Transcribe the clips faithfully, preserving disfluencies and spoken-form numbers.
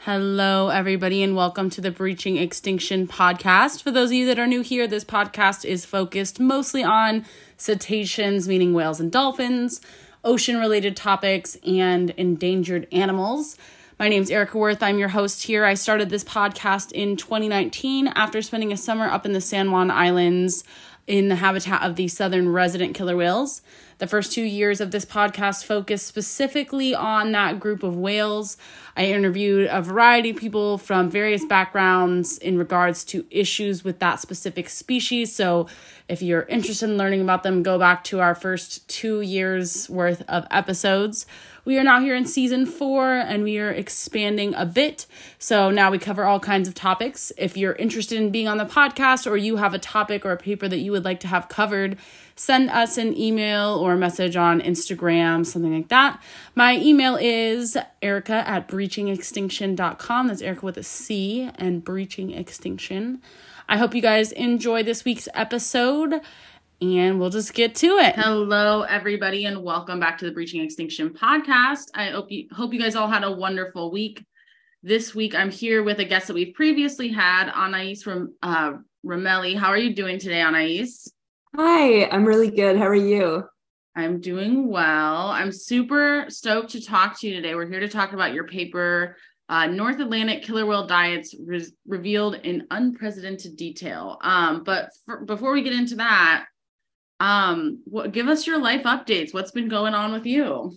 Hello, everybody, and welcome to the Breaching Extinction podcast. For those of you that are new here, this podcast is focused mostly on cetaceans, meaning whales and dolphins, ocean-related topics, and endangered animals. My name is Erica Worth. I'm your host here. I started this podcast in twenty nineteen after spending a summer up in the San Juan Islands in the habitat of the southern resident killer whales. The first two years of this podcast focused specifically on that group of whales. I interviewed a variety of people from various backgrounds in regards to issues with that specific species. So if you're interested in learning about them, go back to our first two years worth of episodes. We are now here in season four and we are expanding a bit. So now we cover all kinds of topics. If you're interested in being on the podcast or you have a topic or a paper that you would like to have covered, send us an email or a message on Instagram, something like that. My email is erica at breaching extinction dot com. That's Erica with a C and Breaching Extinction. I hope you guys enjoy this week's episode. And we'll just get to it. Hello, everybody, and welcome back to the Breaching Extinction podcast. I hope you hope you guys all had a wonderful week. This week, I'm here with a guest that we've previously had, Anais from uh, Ramelli. How are you doing today, Anais? Hi, I'm really good. How are you? I'm doing well. I'm super stoked to talk to you today. We're here to talk about your paper, uh, North Atlantic Killer Whale Diets Re- Revealed in Unprecedented Detail. Um, but for, before we get into that, Um, what, give us your life updates. What's been going on with you?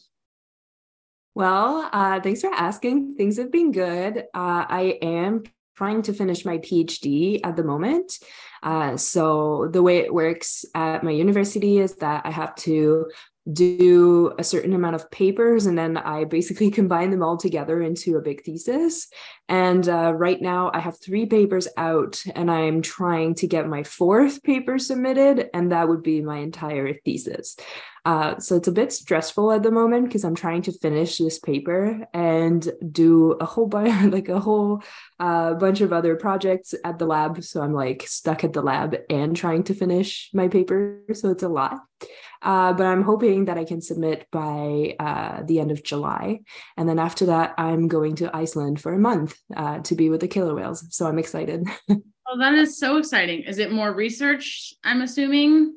Well, uh, thanks for asking. Things have been good. Uh, I am trying to finish my PhD at the moment. Uh, so the way it works at my university is that I have to do a certain amount of papers, and then I basically combine them all together into a big thesis. And uh, right now I have three papers out, and I'm trying to get my fourth paper submitted, and that would be my entire thesis. Uh, so it's a bit stressful at the moment because I'm trying to finish this paper and do a whole bunch, like a whole uh, bunch of other projects at the lab. So I'm like stuck at the lab and trying to finish my paper. So it's a lot. Uh, but I'm hoping that I can submit by uh, the end of July. And then after that, I'm going to Iceland for a month uh, to be with the killer whales. So I'm excited. Oh, that is so exciting. Is it more research, I'm assuming?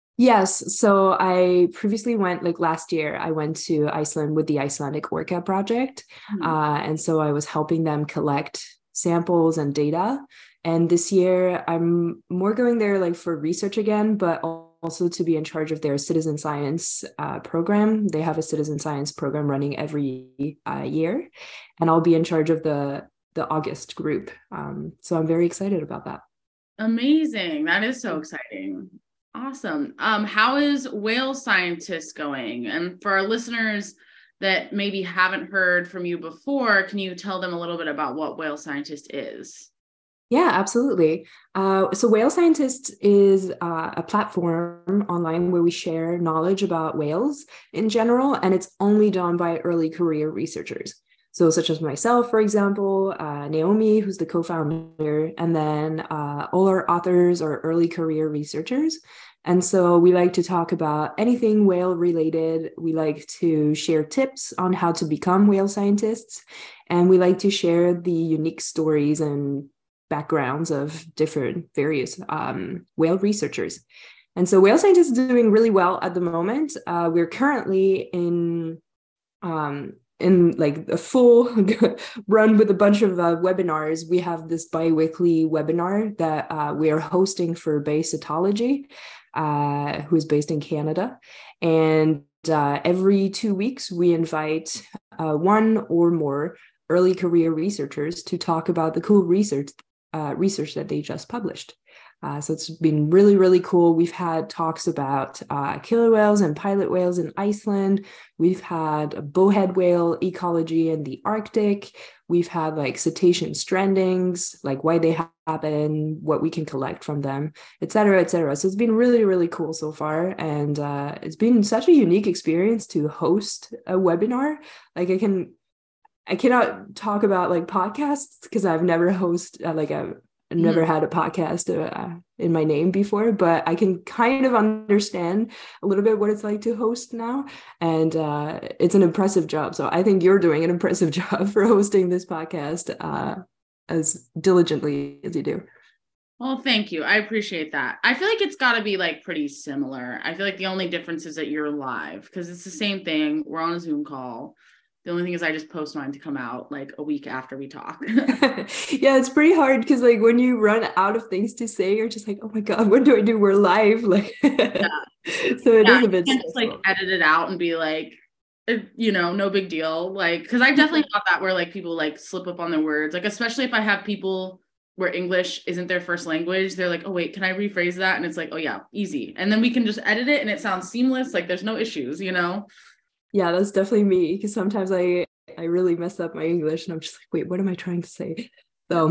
Yes. So I previously went, like last year, I went to Iceland with the Icelandic Orca Project. Mm-hmm. Uh, and so I was helping them collect samples and data. And this year, I'm more going there like for research again, but also to be in charge of their citizen science uh, program. They have a citizen science program running every uh, year, and I'll be in charge of the, the August group. Um, so I'm very excited about that. Amazing. That is so exciting. Awesome. Um, how is whale scientist going? And for our listeners that maybe haven't heard from you before, can you tell them a little bit about what whale scientist is? Yeah, absolutely. Uh, so Whale Scientist is uh, a platform online where we share knowledge about whales in general, and it's only done by early career researchers. So such as myself, for example, uh, Naomi, who's the co-founder, and then uh, all our authors are early career researchers. And so we like to talk about anything whale related. We like to share tips on how to become whale scientists, and we like to share the unique stories and backgrounds of different various um, whale researchers. And so Whale Scientist is doing really well at the moment. Uh, we're currently in um, in like a full run with a bunch of uh, webinars. We have this bi-weekly webinar that uh, we are hosting for Bay Cetology, uh, who is based in Canada. And uh, every two weeks, we invite uh, one or more early career researchers to talk about the cool research Uh, research that they just published. Uh, so it's been really, really cool. We've had talks about uh, killer whales and pilot whales in Iceland. We've had bowhead whale ecology in the Arctic. We've had like cetacean strandings, like why they happen, what we can collect from them, et cetera, et cetera. So it's been really, really cool so far. And uh, it's been such a unique experience to host a webinar. Like I can I cannot talk about like podcasts because I've never hosted uh, like a never had a podcast uh, in my name before, but I can kind of understand a little bit what it's like to host now. And uh, it's an impressive job. So I think you're doing an impressive job for hosting this podcast uh, as diligently as you do. Well, thank you. I appreciate that. I feel like it's got to be like pretty similar. I feel like the only difference is that you're live because it's the same thing. We're on a Zoom call. The only thing is I just post mine to come out like a week after we talk. Yeah, it's pretty hard because like when you run out of things to say, you're just like, oh my God, what do I do? We're live. Like, yeah. So it yeah, is a bit. You can't just like edit it out and be like, you know, no big deal. Like, because I've definitely got that where like people like slip up on their words. Like, especially if I have people where English isn't their first language, they're like, oh wait, can I rephrase that? And it's like, oh yeah, easy. And then we can just edit it and it sounds seamless. Like there's no issues, you know? Yeah, that's definitely me because sometimes I I really mess up my English and I'm just like, wait, what am I trying to say? So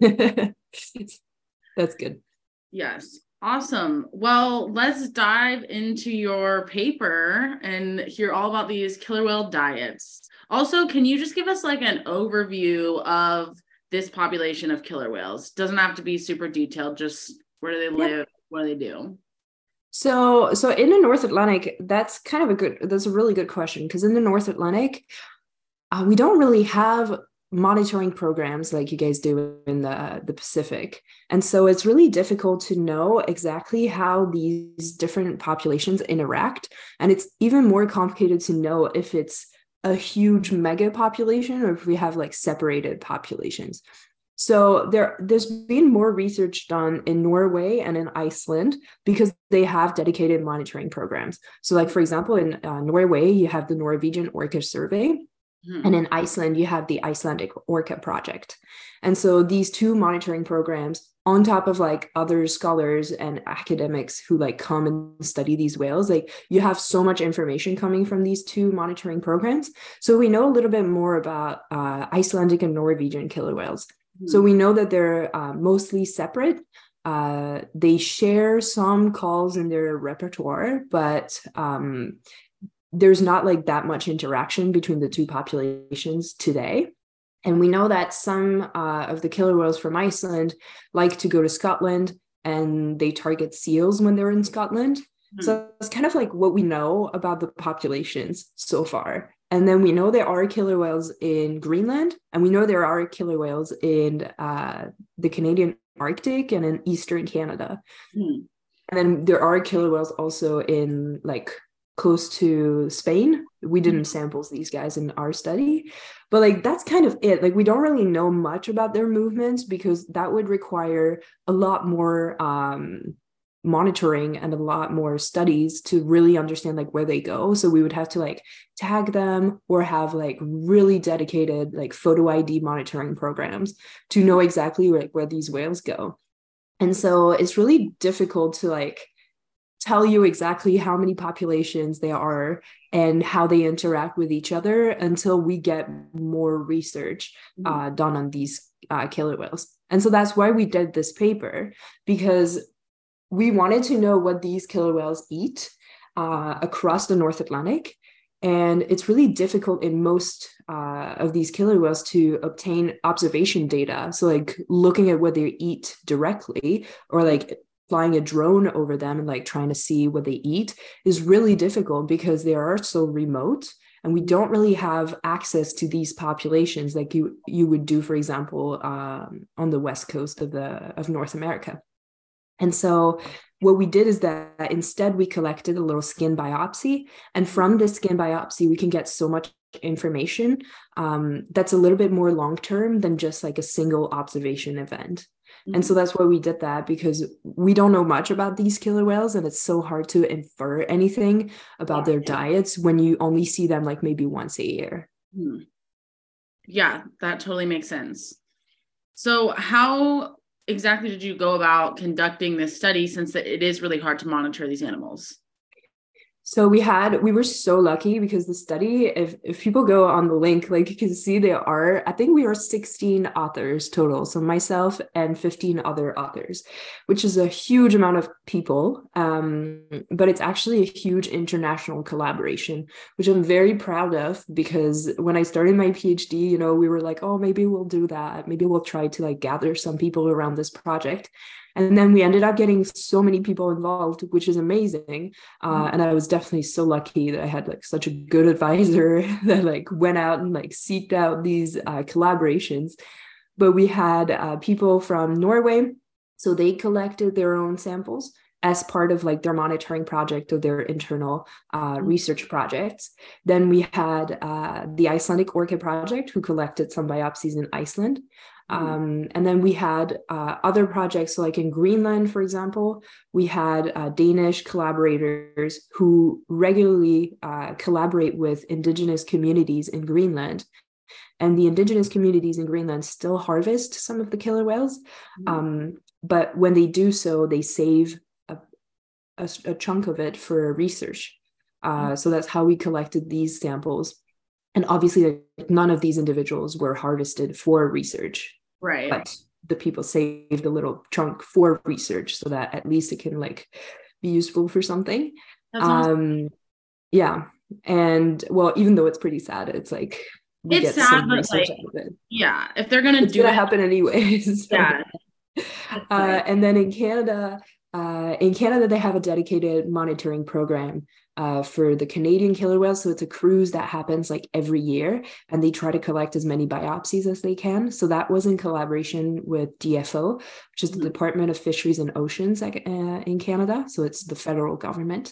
that's good. Yes. Awesome. Well, let's dive into your paper and hear all about these killer whale diets. Also, can you just give us like an overview of this population of killer whales? Doesn't have to be super detailed, just where do they live? Yep. What do they do? So, so in the North Atlantic, that's kind of a good, that's a really good question because in the North Atlantic, uh, we don't really have monitoring programs like you guys do in the, the Pacific. And so it's really difficult to know exactly how these different populations interact. And it's even more complicated to know if it's a huge mega population or if we have like separated populations. So there, there's been more research done in Norway and in Iceland because they have dedicated monitoring programs. So like, for example, in uh, Norway, you have the Norwegian Orca Survey. Mm-hmm. And in Iceland, you have the Icelandic Orca Project. And so these two monitoring programs, on top of like other scholars and academics who like come and study these whales, like you have so much information coming from these two monitoring programs. So we know a little bit more about uh, Icelandic and Norwegian killer whales. So we know that they're uh, mostly separate. Uh, they share some calls in their repertoire, but um, there's not like that much interaction between the two populations today. And we know that some uh, of the killer whales from Iceland like to go to Scotland and they target seals when they're in Scotland. Mm-hmm. So it's kind of like what we know about the populations so far. And then we know there are killer whales in Greenland, and we know there are killer whales in uh, the Canadian Arctic and in Eastern Canada. Mm. And then there are killer whales also in like close to Spain. We didn't mm. sample these guys in our study, but like that's kind of it. Like we don't really know much about their movements because that would require a lot more um, monitoring and a lot more studies to really understand like where they go. So we would have to like tag them or have like really dedicated like photo I D monitoring programs to know exactly like where these whales go. And so it's really difficult to like tell you exactly how many populations there are and how they interact with each other until we get more research uh, done on these uh, killer whales. And so that's why we did this paper, because we wanted to know what these killer whales eat uh, across the North Atlantic. And it's really difficult in most uh, of these killer whales to obtain observation data. So like looking at what they eat directly or like flying a drone over them and like trying to see what they eat is really difficult because they are so remote. And we don't really have access to these populations like you, you would do, for example, um, on the west coast of, the, of North America. And so what we did is that instead we collected a little skin biopsy. And from this skin biopsy, we can get so much information um, that's a little bit more long-term than just like a single observation event. Mm-hmm. And so that's why we did that, because we don't know much about these killer whales and it's so hard to infer anything about their diets when you only see them like maybe once a year. Mm-hmm. Yeah, that totally makes sense. So how exactly did you go about conducting this study, since it is really hard to monitor these animals? So we had, we were so lucky because the study, if, if people go on the link, like you can see there are, I think we are sixteen authors total. So myself and fifteen other authors, which is a huge amount of people. Um, but it's actually a huge international collaboration, which I'm very proud of, because when I started my PhD, you know, we were like, oh, maybe we'll do that. Maybe we'll try to like gather some people around this project. And then we ended up getting so many people involved, which is amazing. Uh, and I was definitely so lucky that I had like such a good advisor that like went out and like seeked out these uh, collaborations. But we had uh, people from Norway, so they collected their own samples as part of like their monitoring project or their internal uh, research projects. Then we had uh, the Icelandic Orchid Project, who collected some biopsies in Iceland. Um, and then we had uh, other projects, so like in Greenland, for example, we had uh, Danish collaborators who regularly uh, collaborate with indigenous communities in Greenland. And the indigenous communities in Greenland still harvest some of the killer whales. Mm-hmm. Um, but when they do so, they save a, a, a chunk of it for research. Uh, mm-hmm. So that's how we collected these samples. And obviously, none of these individuals were harvested for research. Right. But the people saved a little chunk for research so that at least it can like be useful for something. That's awesome. Um, yeah. And well, even though it's pretty sad, it's like we it's get sad, some but research like, out of it. Yeah, if they're gonna it's do gonna it, happen anyways. So. Yeah. Uh, and then in Canada, uh, in Canada, they have a dedicated monitoring program uh, for the Canadian killer whales. So it's a cruise that happens like every year, and they try to collect as many biopsies as they can. So that was in collaboration with D F O, which is the mm-hmm. Department of Fisheries and Oceans uh, in Canada. So it's the federal government.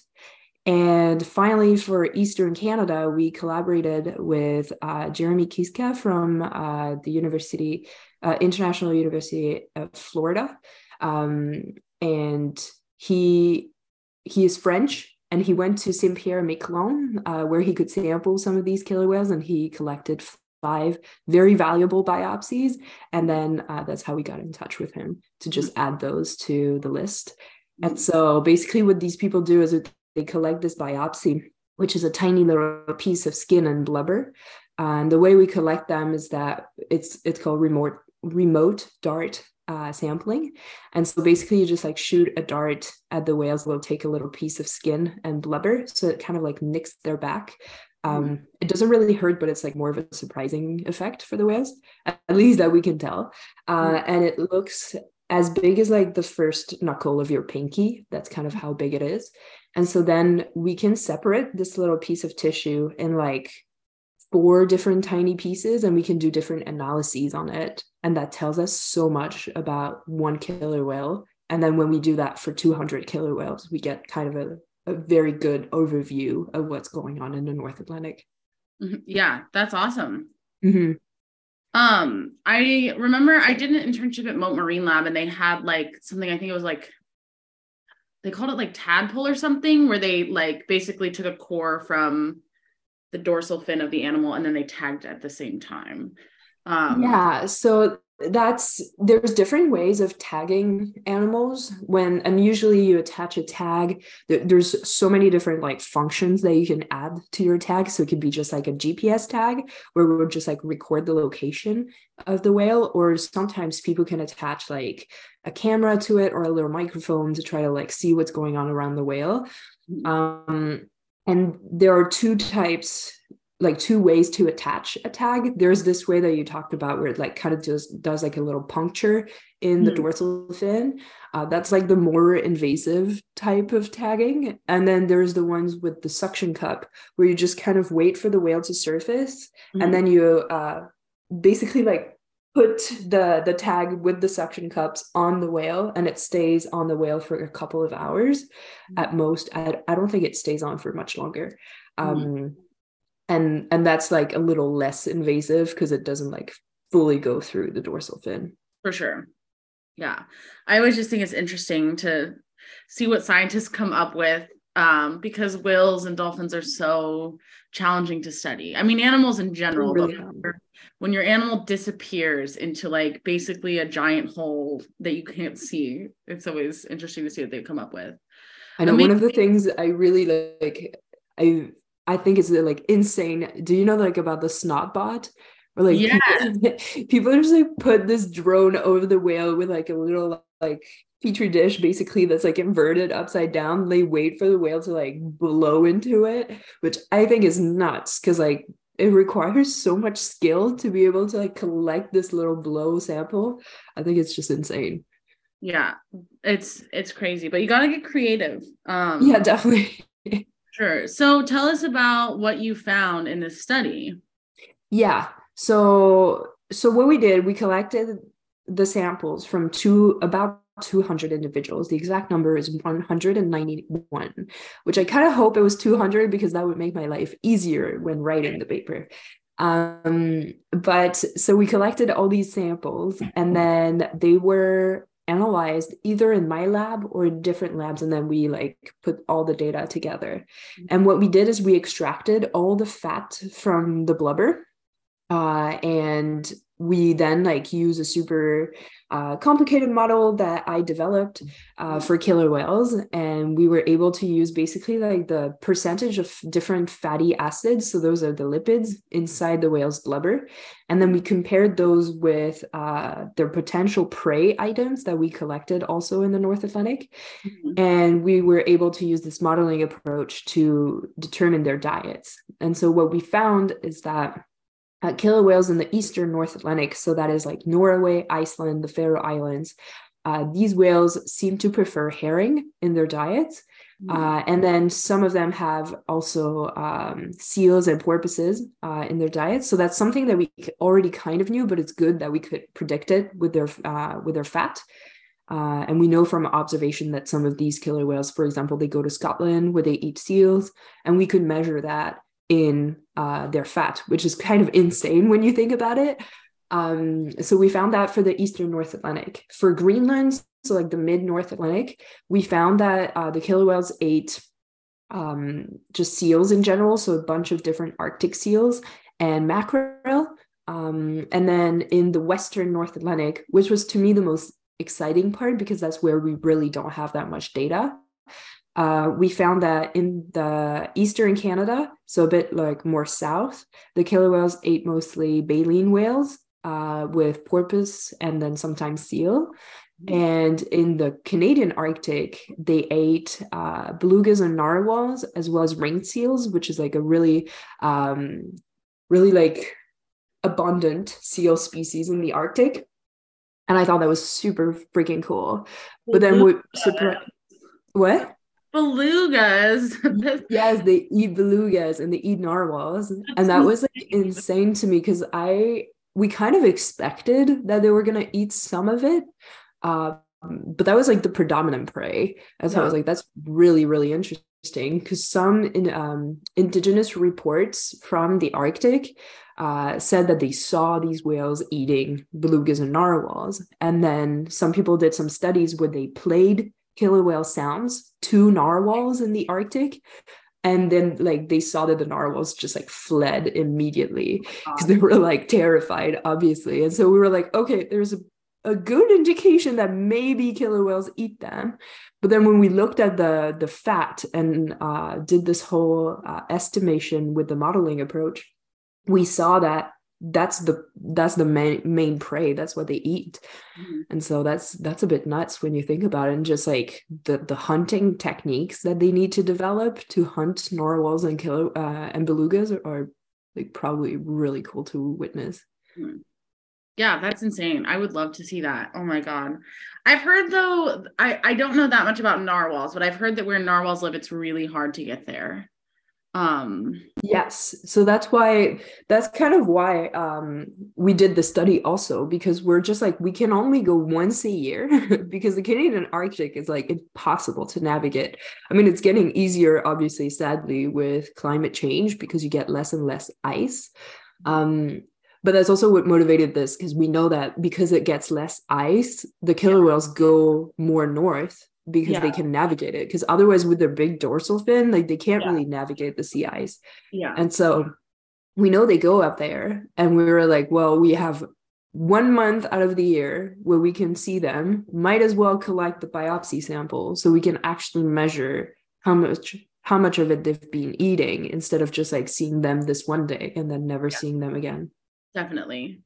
And finally, for Eastern Canada, we collaborated with uh, Jeremy Kiska from uh, the University, uh, International University of Florida. Um, and he he is French, and he went to Saint-Pierre-et-Miquelon, uh, where he could sample some of these killer whales, and he collected five very valuable biopsies. And then uh, that's how we got in touch with him to just add those to the list. And so basically what these people do is they collect this biopsy, which is a tiny little piece of skin and blubber. And the way we collect them is that it's it's called remote remote dart uh, sampling. And so basically you just like shoot a dart at the whales. They'll take a little piece of skin and blubber. So it kind of like nicks their back. Um, mm. It doesn't really hurt, but it's like more of a surprising effect for the whales, at least that we can tell. Uh, mm. And it looks as big as like the first knuckle of your pinky. That's kind of how big it is. And so then we can separate this little piece of tissue in like four different tiny pieces, and we can do different analyses on it. And that tells us so much about one killer whale. And then when we do that for two hundred killer whales, we get kind of a, a very good overview of what's going on in the North Atlantic. Yeah, that's awesome. Mm-hmm. Um, I remember I did an internship at Mote Marine Lab, and they had like something, I think it was like, they called it like tadpole or something, where they like basically took a core from the dorsal fin of the animal and then they tagged it at the same time. Um, yeah, so that's, there's different ways of tagging animals when, and usually you attach a tag. There, there's so many different like functions that you can add to your tag. So it could be just like a G P S tag where we would just like record the location of the whale, or sometimes people can attach like a camera to it or a little microphone to try to like see what's going on around the whale. Um, and there are two types, like two ways to attach a tag. There's this way that you talked about where it like kind of just does like a little puncture in mm. the dorsal fin. Uh, that's like the more invasive type of tagging. And then there's the ones with the suction cup where you just kind of wait for the whale to surface. Mm. And then you uh, basically like put the, the tag with the suction cups on the whale, and it stays on the whale for a couple of hours mm. at most. I, I don't think it stays on for much longer. Um, mm. And and that's like a little less invasive because it doesn't like fully go through the dorsal fin. For sure. Yeah. I always just think it's interesting to see what scientists come up with, um, because whales and dolphins are so challenging to study. I mean, animals in general, really but when your animal disappears into like basically a giant hole that you can't see, it's always interesting to see what they come up with. I know. I mean, one of the things I really like I I think it's like insane. Do you know like about the Snotbot? Or like Yeah. people, people just like put this drone over the whale with like a little like petri dish basically that's like inverted upside down. They wait for the whale to like blow into it, which I think is nuts because like it requires so much skill to be able to like collect this little blow sample. I think it's just insane. Yeah, it's it's crazy, but you got to get creative. Um, Yeah, definitely. sure. So tell us about what you found in this study. Yeah. So so what we did, we collected the samples from two about two hundred individuals. The exact number is one hundred ninety-one, which I kind of hope it was two hundred because that would make my life easier when writing the paper. Um, but so we collected all these samples and then they were analyzed either in my lab or in different labs, and then we like put all the data together. And what we did is we extracted all the fat from the blubber, uh, and we then like use a super uh, complicated model that I developed uh, for killer whales, and we were able to use basically like the percentage of different fatty acids. So those are the lipids inside the whale's blubber, and then we compared those with uh, their potential prey items that we collected also in the North Atlantic, mm-hmm. and we were able to use this modeling approach to determine their diets. And so what we found is that Uh, killer whales in the eastern North Atlantic, so that is like Norway, Iceland, the Faroe Islands, uh, these whales seem to prefer herring in their diets. Uh, and then some of them have also um, seals and porpoises uh, in their diets. So that's something that we already kind of knew, but it's good that we could predict it with their uh, with their fat. Uh, and we know from observation that some of these killer whales, for example, they go to Scotland where they eat seals, and we could measure that in uh, their fat, which is kind of insane when you think about it. Um, so we found that for the eastern North Atlantic. For Greenland, so like the mid North Atlantic, we found that uh, the killer whales ate um, just seals in general, so a bunch of different Arctic seals and mackerel. Um, and then in the western North Atlantic, which was to me the most exciting part because that's where we really don't have that much data, Uh, we found that in the eastern Canada, so a bit like more south, the killer whales ate mostly baleen whales uh, with porpoise and then sometimes seal. And in the Canadian Arctic, they ate uh, belugas and narwhals as well as ringed seals, which is like a really, um, really like abundant seal species in the Arctic. And I thought that was super freaking cool. But then what surprised? What? Belugas. Yes, they eat belugas and they eat narwhals. That's and that insane. was like insane to me because I we kind of expected that they were gonna eat some of it. Uh, but that was like the predominant prey. And so yeah. I was like, that's really, really interesting because some in, um, indigenous reports from the Arctic uh, said that they saw these whales eating belugas and narwhals. And then some people did some studies where they played killer whale sounds to narwhals in the Arctic, and then like they saw that the narwhals just like fled immediately because they were like terrified, obviously. And so we were like, okay, there's a, a good indication that maybe killer whales eat them. But then when we looked at the the fat and uh, did this whole uh, estimation with the modeling approach, we saw that that's the that's the main main prey. That's what they eat. Mm-hmm. And so that's that's a bit nuts when you think about it, and just like the the hunting techniques that they need to develop to hunt narwhals and killer uh, and belugas are, are like probably really cool to witness. Mm-hmm. Yeah, that's insane. I would love to see that. Oh my God. I've heard though, I, I don't know that much about narwhals, but I've heard that where narwhals live, it's really hard to get there. Um, yes. So that's why, that's kind of why um, we did the study also, because we're just like, we can only go once a year because the Canadian Arctic is like impossible to navigate. I mean, it's getting easier, obviously, sadly, with climate change because you get less and less ice. Um, But that's also what motivated this, because we know that because it gets less ice, the killer yeah. whales go more north because yeah. they can navigate it. Because otherwise, with their big dorsal fin, like they can't yeah. really navigate the sea ice. Yeah. And so we know they go up there, and we were like, well, we have one month out of the year where we can see them. Might as well collect the biopsy sample so we can actually measure how much how much of it they've been eating instead of just like seeing them this one day and then never Yeah. seeing them again. Definitely.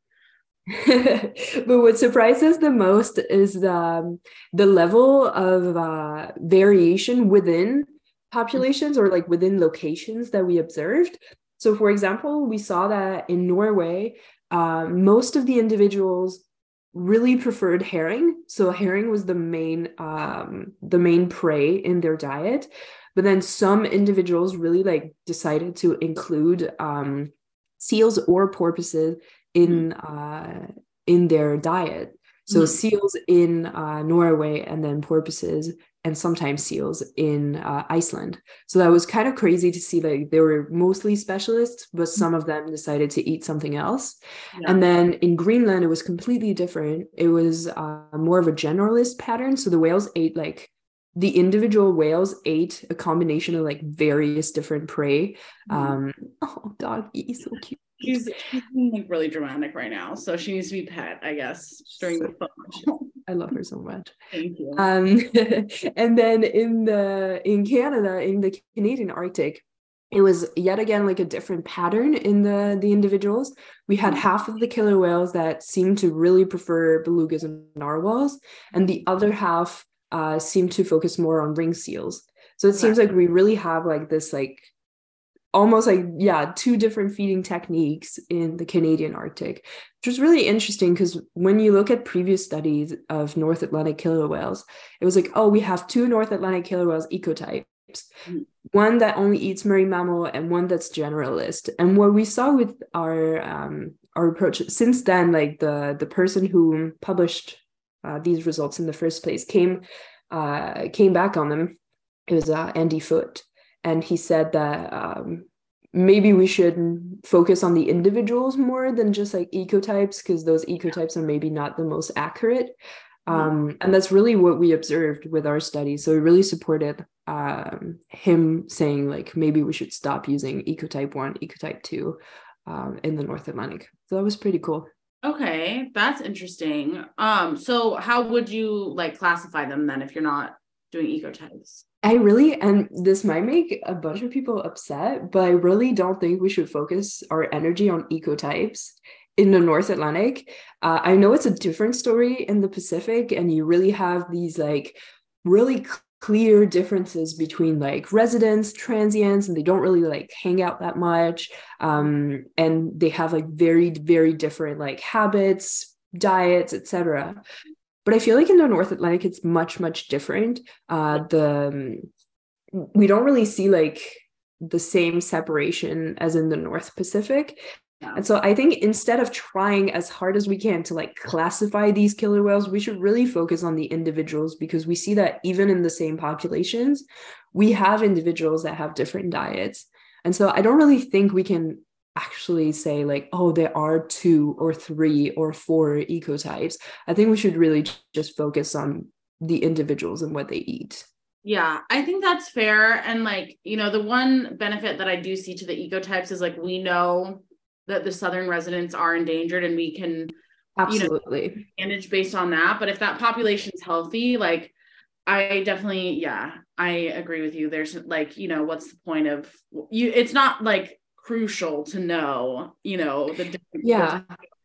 But what surprises the most is the, the level of uh, variation within populations or like within locations that we observed. So for example, we saw that in Norway, uh, most of the individuals really preferred herring. So herring was the main um, the main prey in their diet. But then some individuals really like decided to include um, seals or porpoises in uh, in their diet. So Mhm. seals in uh, Norway and then porpoises and sometimes seals in uh, Iceland. So that was kind of crazy to see like they were mostly specialists, but some of them decided to eat something else. Yeah. And then in Greenland, it was completely different. It was uh, more of a generalist pattern. So the whales ate like the individual whales ate a combination of like various different prey. Um, oh, doggy, so cute. She's she's being like really dramatic right now, so she needs to be pet, I guess, during the phone. I love her so much. Thank you. Um, and then in the in Canada, in the Canadian Arctic, it was yet again like a different pattern in the the individuals. We had half of the killer whales that seemed to really prefer belugas and narwhals, and the other half uh, seemed to focus more on ring seals. So it Okay. seems like we really have like this like almost like, yeah, two different feeding techniques in the Canadian Arctic, which was really interesting because when you look at previous studies of North Atlantic killer whales, it was like, oh, we have two North Atlantic killer whales ecotypes, mm-hmm. one that only eats marine mammal and one that's generalist. And what we saw with our um, our approach since then, like the, the person who published uh, these results in the first place came, uh, came back on them. It was uh, Andy Foote. And he said that um, maybe we should focus on the individuals more than just like ecotypes, because those ecotypes are maybe not the most accurate. Um, and that's really what we observed with our study. So it really supported um, him saying like, maybe we should stop using ecotype one, ecotype two um, in the North Atlantic. So that was pretty cool. Okay, that's interesting. Um, so how would you like classify them then if you're not doing ecotypes? I really, and this might make a bunch of people upset, but I really don't think we should focus our energy on ecotypes in the North Atlantic. Uh, I know it's a different story in the Pacific, and you really have these like really clear differences between like residents, transients, and they don't really like hang out that much. Um, and they have like very, very different like habits, diets, et cetera. But I feel like in the North Atlantic, it's much, much different. Uh, the um, we don't really see like the same separation as in the North Pacific. Yeah. And so I think instead of trying as hard as we can to like classify these killer whales, we should really focus on the individuals, because we see that even in the same populations, we have individuals that have different diets. And so I don't really think we can actually say like, oh, there are two or three or four ecotypes. I think we should really just focus on the individuals and what they eat. Yeah, I think that's fair. And like, you know, the one benefit that I do see to the ecotypes is like, we know that the southern residents are endangered and we can absolutely you know, manage based on that. But if that population's healthy, like I definitely, yeah, I agree with you. There's like, you know, what's the point of you? It's not like crucial to know, you know, the different yeah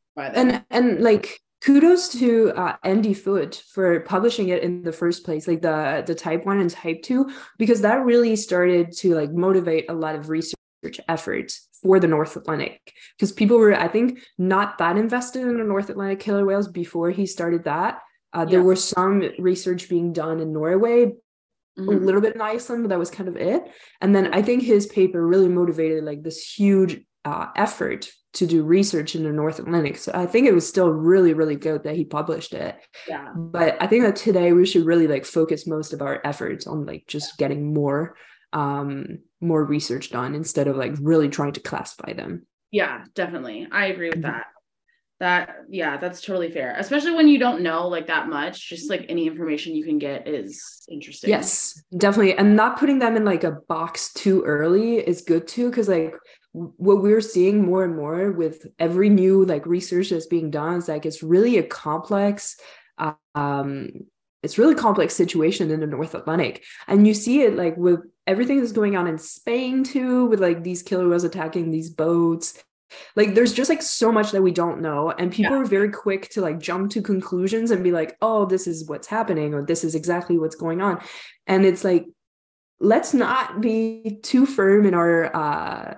and and like kudos to uh, Andy Foote for publishing it in the first place, like the the type one and type two, because that really started to like motivate a lot of research efforts for the North Atlantic, because people were, I think, not that invested in the North Atlantic killer whales before he started that. Uh, there yeah. was some research being done in Norway, mm-hmm. a little bit in Iceland, but that was kind of it. And then I think his paper really motivated like this huge uh, effort to do research in the North Atlantic. So I think it was still really, really good that he published it. Yeah. But I think that today we should really like focus most of our efforts on like just getting more, um, more research done instead of like really trying to classify them. Yeah, definitely. I agree with mm-hmm. that. That, yeah, that's totally fair. Especially when you don't know like that much, just like any information you can get is interesting. Yes, definitely. And not putting them in like a box too early is good too. Cause like what we're seeing more and more with every new like research that's being done is like, it's really a complex, um, it's really complex situation in the North Atlantic. And you see it like with everything that's going on in Spain too, with like these killer whales attacking these boats. Like there's just like so much that we don't know, and people yeah. are very quick to like jump to conclusions and be like, oh, this is what's happening, or this is exactly what's going on. And it's like, let's not be too firm in our uh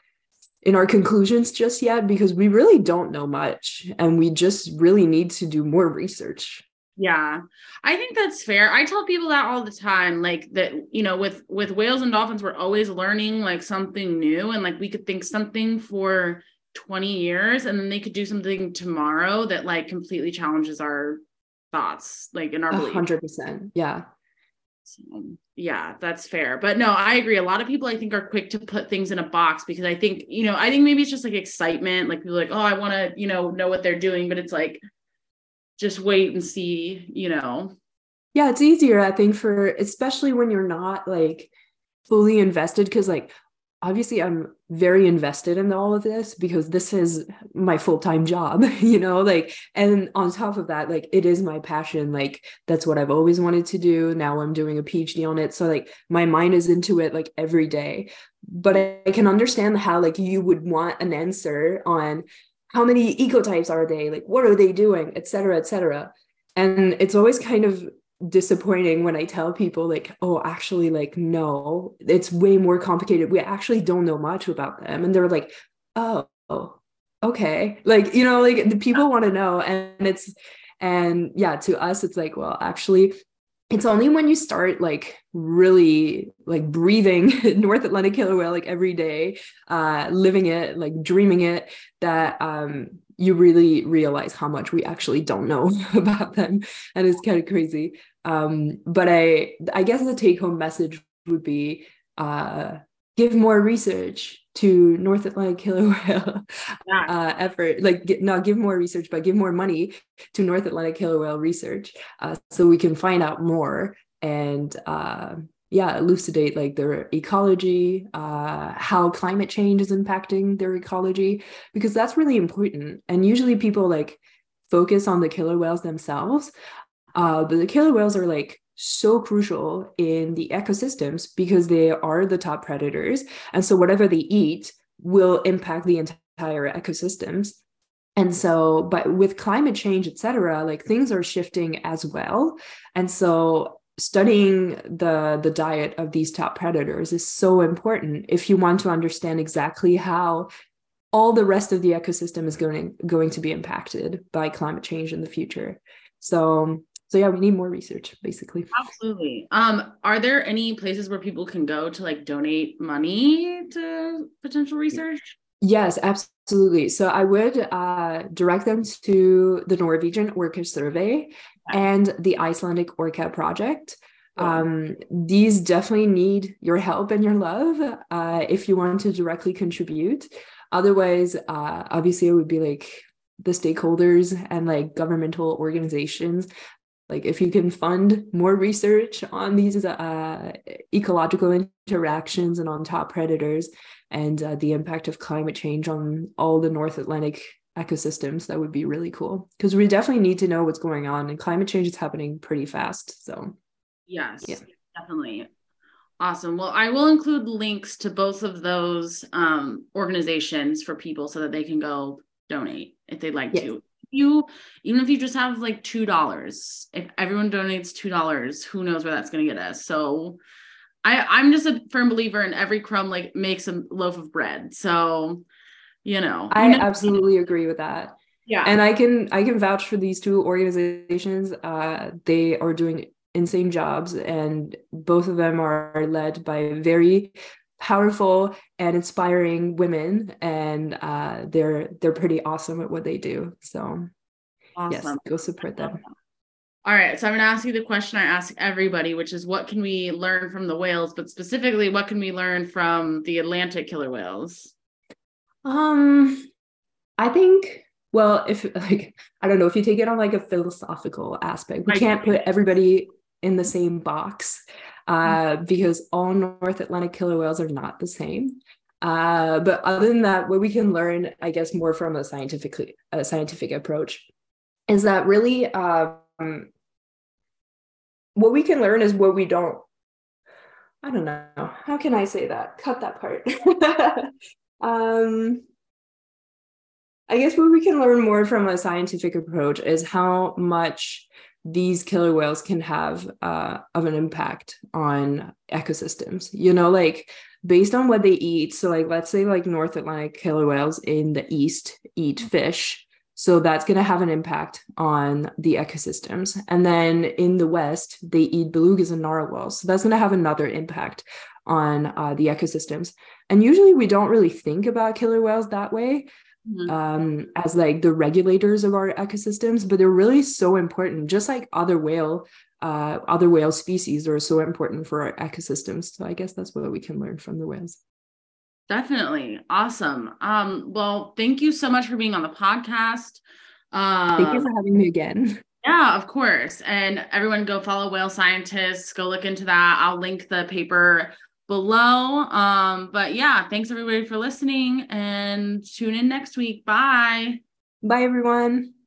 in our conclusions just yet, because we really don't know much, and we just really need to do more research. Yeah, I think that's fair. I tell people that all the time, like that, you know, with, with whales and dolphins, we're always learning like something new, and like we could think something for twenty years and then they could do something tomorrow that like completely challenges our thoughts, like in our belief. one hundred percent. Yeah. So, yeah, that's fair. But no, I agree. A lot of people I think are quick to put things in a box, because I think, you know, I think maybe it's just like excitement. Like people are like, oh, I want to, you know, know what they're doing, but it's like, just wait and see, you know. Yeah, it's easier, I think, for especially when you're not like fully invested, because like obviously I'm very invested in all of this because this is my full-time job, you know, like, and on top of that, like it is my passion. Like that's what I've always wanted to do. Now I'm doing a PhD on it, so like my mind is into it like every day. But I, I can understand how like you would want an answer on how many ecotypes are they, like what are they doing, et cetera, et cetera. And it's always kind of disappointing when I tell people like, oh, actually, like, no, it's way more complicated. We actually don't know much about them. And they're like, oh, okay. Like, you know, like the people want to know. And it's, and yeah, to us, it's like, well, actually, it's only when you start like really like breathing North Atlantic killer whale like every day, uh, living it, like dreaming it, that um, you really realize how much we actually don't know about them. And it's kind of crazy. Um, but I, I guess the take home message would be uh, give more research to North Atlantic killer whale yeah. uh, effort, like get, not give more research, but give more money to North Atlantic killer whale research, uh, so we can find out more and uh, yeah, elucidate like their ecology, uh, how climate change is impacting their ecology, because that's really important. And usually people like focus on the killer whales themselves, uh, but the killer whales are like so crucial in the ecosystems because they are the top predators. And so whatever they eat will impact the entire ecosystems. And so, but with climate change, et cetera, like things are shifting as well. And so studying the, the diet of these top predators is so important if you want to understand exactly how all the rest of the ecosystem is going, going to be impacted by climate change in the future. So So yeah, we need more research, basically. Absolutely. Um, are there any places where people can go to like donate money to potential research? Yes, absolutely. So I would uh, direct them to the Norwegian Orca Survey okay. and the Icelandic Orca Project. Cool. Um, these definitely need your help and your love uh, if you want to directly contribute. Otherwise, uh, obviously, it would be like the stakeholders and like governmental organizations. Like if you can fund more research on these uh, ecological interactions and on top predators and uh, the impact of climate change on all the North Atlantic ecosystems, that would be really cool. Because we definitely need to know what's going on, and climate change is happening pretty fast. So yes, yeah. Definitely. Awesome. Well, I will include links to both of those um, organizations for people so that they can go donate if they'd like yes. to. You even if you just have like two dollars, if everyone donates two dollars, who knows where that's going to get us. So I I'm just a firm believer in every crumb like makes a loaf of bread. So you know I you know, absolutely agree with that. Yeah, and I can I can vouch for these two organizations. Uh they are doing insane jobs, and both of them are led by very powerful and inspiring women, and uh, they're they're pretty awesome at what they do. So awesome. Yes, go support them. All right, so I'm going to ask you the question I ask everybody, which is what can we learn from the whales, but specifically what can we learn from the Atlantic killer whales? Um, I think, well, if like I don't know, if you take it on like a philosophical aspect, we I can't put everybody in the same box. Uh, because all North Atlantic killer whales are not the same. Uh, but other than that, what we can learn, I guess, more from a scientific, a scientific approach is that really um, what we can learn is what we don't, I don't know. How can I say that? Cut that part. um, I guess what we can learn more from a scientific approach is how much these killer whales can have uh, of an impact on ecosystems. You know, like based on what they eat. So, like, let's say like North Atlantic killer whales in the east eat fish. So that's going to have an impact on the ecosystems. And then in the west, they eat belugas and narwhals. So that's going to have another impact on uh, the ecosystems. And usually we don't really think about killer whales that way, mm-hmm. um, as like the regulators of our ecosystems, but they're really so important, just like other whale, uh, other whale species are so important for our ecosystems. So I guess that's what we can learn from the whales. Definitely. Awesome. Um, well, thank you so much for being on the podcast. Um, thank you for having me again. Yeah, of course. And everyone go follow Whale Scientists, go look into that. I'll link the paper below. Um, but yeah, thanks everybody for listening and tune in next week. Bye. Bye, everyone.